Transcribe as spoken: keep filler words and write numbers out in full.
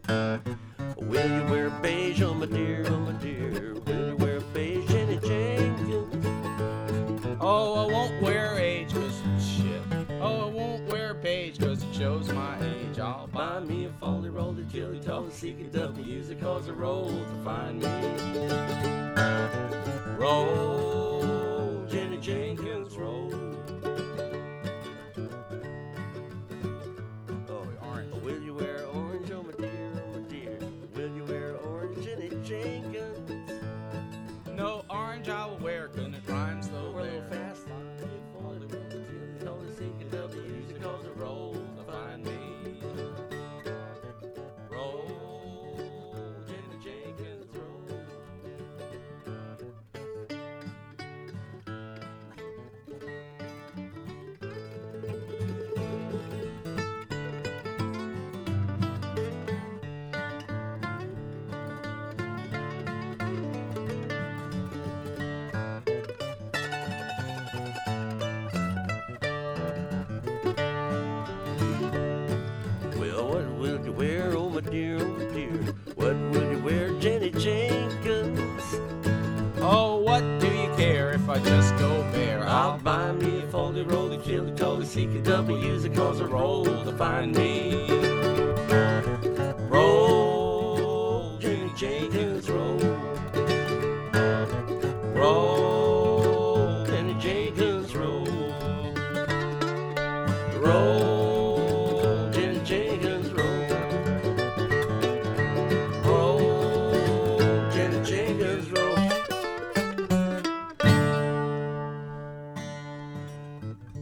Will you wear beige, oh my dear, oh my dear? Will you wear beige, Jenny Jenkins? Oh, I won't wear age, cause shit. Oh, I won't wear beige, cause it shows my age. I'll Buy me a folly roll to Tilly Tall, seek it up and use it, cause a roll to find me. Roll, Jenny Jenkins, roll. Oh, orange. will you wear orange, oh my dear, oh my dear? Will you wear orange, Jenny Jenkins? No orange I will wear, cause it rhymes though. We're a little fast. Folly roll to Tilly Tall, seek it up and use it, cause a roll to find me. Roll, Jenny Jenkins, roll. Well, what will you wear, oh my dear, oh my dear? What will you wear, Jenny Jenkins? Oh, what do you care if I just go bare? I'll buy me a foldy roll to kill the cold, seek it up and use it, cause a roll to find me.